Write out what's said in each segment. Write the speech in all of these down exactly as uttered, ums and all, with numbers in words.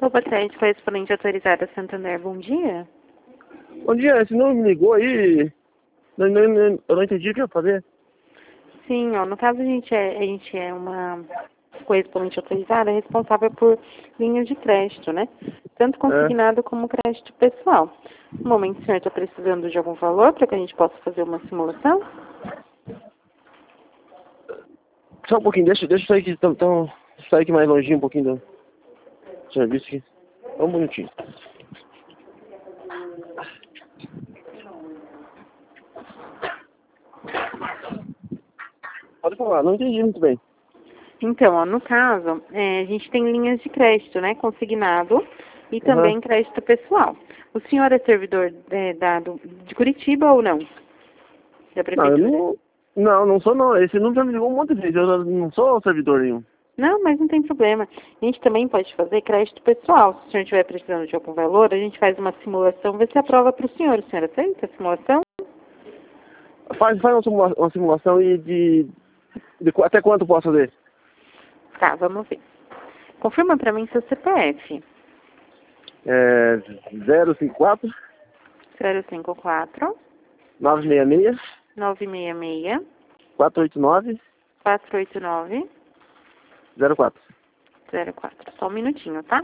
arroba crédito correspondente autorizada Santander, bom dia. Bom dia, esse número me ligou aí, não, não, não, eu não entendi o que eu ia fazer. Sim, ó, no caso a gente é, a gente é uma correspondente autorizada responsável por linhas de crédito, né? Tanto consignado como crédito pessoal. No momento o senhor está precisando de algum valor para que a gente possa fazer uma simulação? Só um pouquinho, deixa, deixa eu sair aqui, tão, tão, deixa eu sair aqui mais longinho um pouquinho do serviço aqui. Só um minutinho. Pode falar, não entendi muito bem. Então, ó, no caso, é, a gente tem linhas de crédito, né? Consignado e também Uhum. crédito pessoal. O senhor é servidor é, da, do, de Curitiba ou não? Da Não, eu prefeitura? não, não, não sou não, esse número já me ligou um monte de vezes, eu não sou servidor nenhum. Não, mas não tem problema. A gente também pode fazer crédito pessoal. Se o senhor estiver precisando de algum valor, a gente faz uma simulação, vê se aprova para o senhor. O senhor aceita a simulação? Faz, faz uma simula- uma simulação e de, de, qu- até quanto eu posso fazer? Tá, vamos ver. Confirma para mim seu C P F. É zero cinco quatro, zero cinco quatro, nove seis seis, nove seis seis, quatro oito nove, quatro oito nove, zero quatro. zero quatro. Só um minutinho, tá?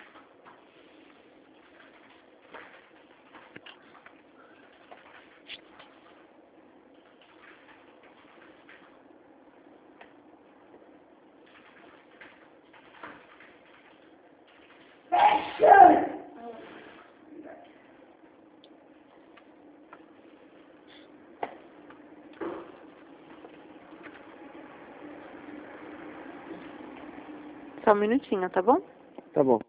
Só um minutinho, tá bom? Tá bom.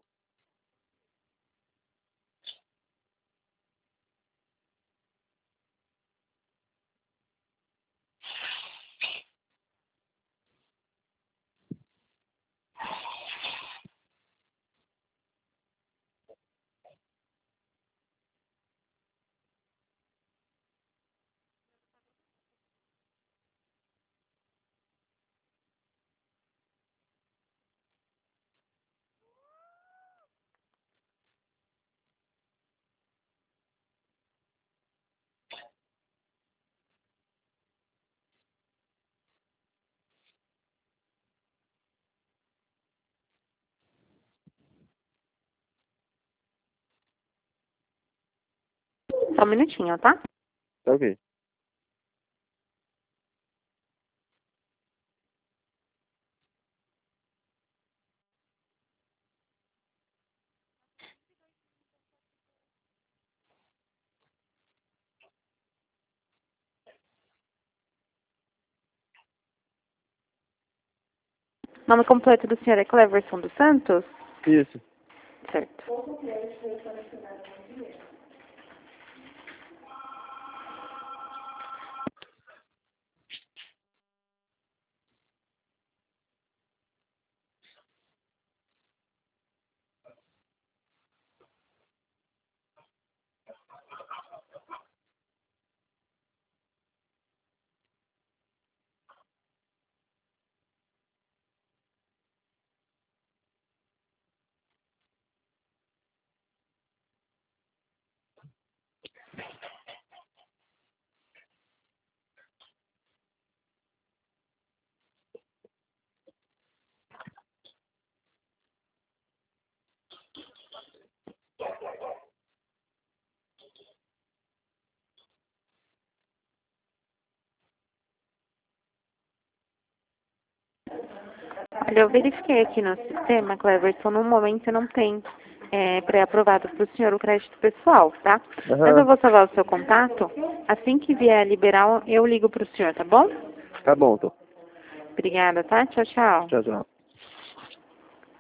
Só um minutinho, tá? Tá ok. Nome completo do senhor é Cleverson dos Santos? Isso. Certo. Olha, eu verifiquei aqui no sistema, Cleverson, no momento não tem é, pré-aprovado para o senhor o crédito pessoal, tá? Mas eu Aham. vou salvar o seu contato. Assim que vier liberar, eu ligo para o senhor, tá bom? Tá bom, tô. Obrigada, tá? Tchau, tchau. Tchau, tchau.